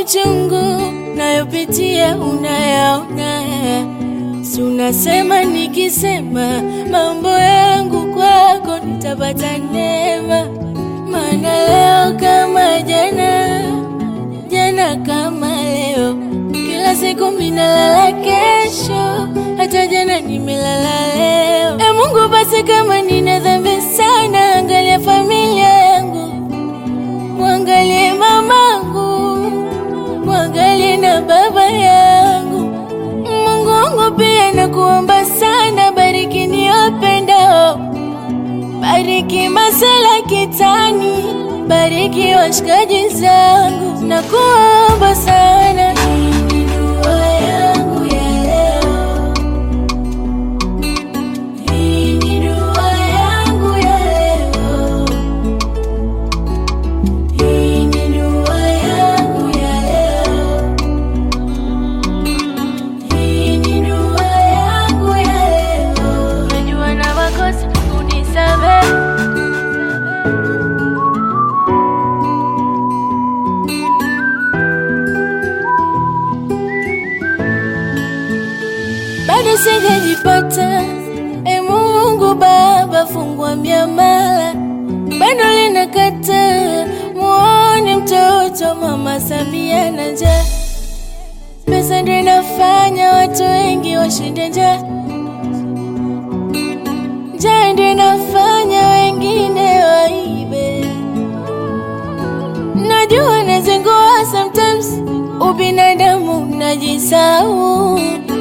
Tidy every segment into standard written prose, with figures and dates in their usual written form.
uchungu nayopitia unayaona. Si unasema nikisema mambo yangu kwako nitapata neema. Maana leo kama jana, jana kama leo, kila siku minalala kesho, hata jana nimelala leo. Mungu basi kama nina dhambi sana, angalia familia yangu, mwangalie mamangu, mwangalie na baba yangu. Mungu wangu pia nakuomba sana, bariki niwapendao, bariki masela kitani, bariki washikaji zangu, nakuomba sana. Hii ni dua yangu ya leo, hii ni dua yangu ya leo, hii ni dua yangu ya leo, hii ni dua yangu ya leo. Najua na makosa unisamehe, bado sijajipata. Mungu Baba fungua miamala, bado linakata. Muone mtoto mama Samia na njaa, pesa ndio inafanya watu wengi washinde njaa, njaa ndio inafanya wengine waibe. Najua nazingua sometimes, ubinadamu najisahau,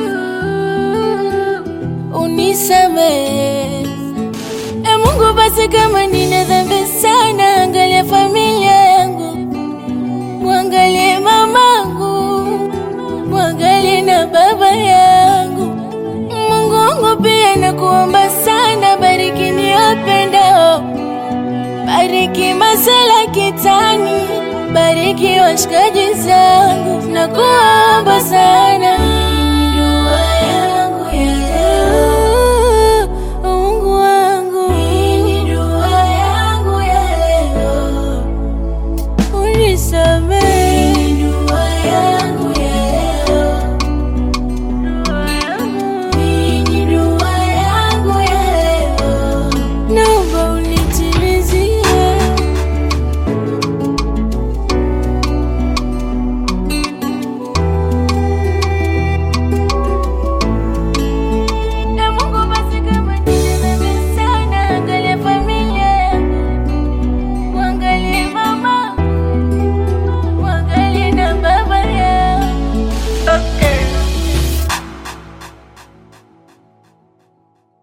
unisamehe. Mungu basi kama nina dhambi sana, angalia familia yangu, mwangalie mamangu, mwangalie na baba yangu. Mungu wangu pia nakuomba sana, bariki niwapendao, bariki masela kitani, bariki washikaji zangu, nakuomba sana.